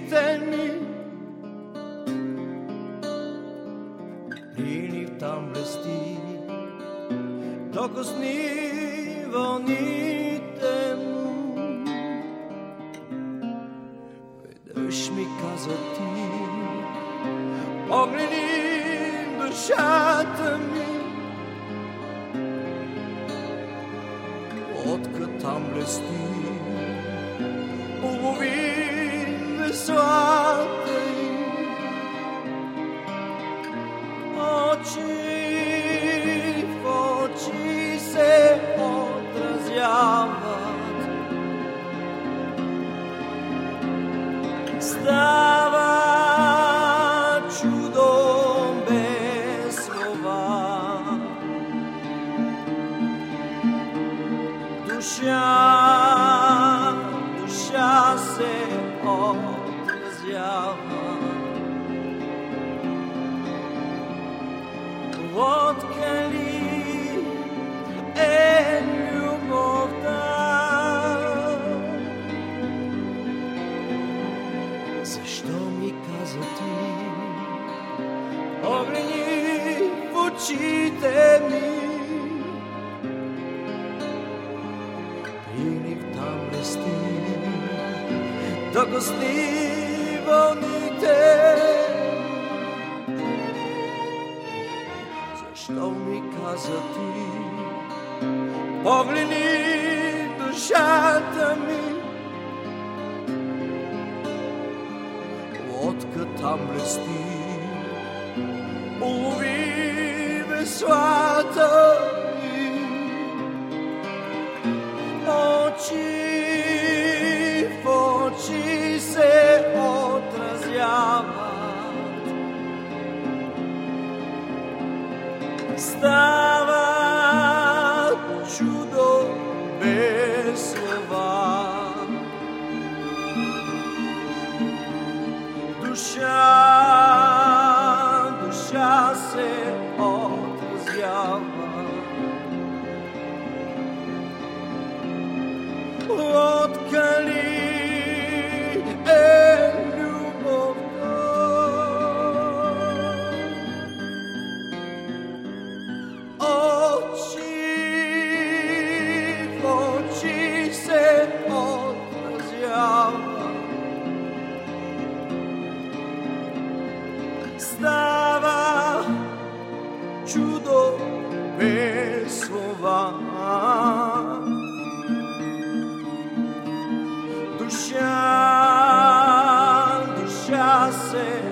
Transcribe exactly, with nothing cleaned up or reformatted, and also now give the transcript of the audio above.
очите ми. Прилив там блести, докосни вълните му. Веднъж ми каза ти, погледни душата ми. Откъд там блести, улови веслата й. Очи в очи се отразяват. Става чудо без слова. Душа, душа се отразява. Водка ли е любовта? Защо ми каза ти, погледни в очите ми. Прилив там блести, докосни вълните. Защо ми каза ти, погледни душата ми. Лодка там блести, улови веслата ми. Очи в очи се отразяват. Става чудо без слова. Душа, душа се отразява. Лодка ли е любовта? Очи в очи се отразява. Става чудо без слова. Душа, душа се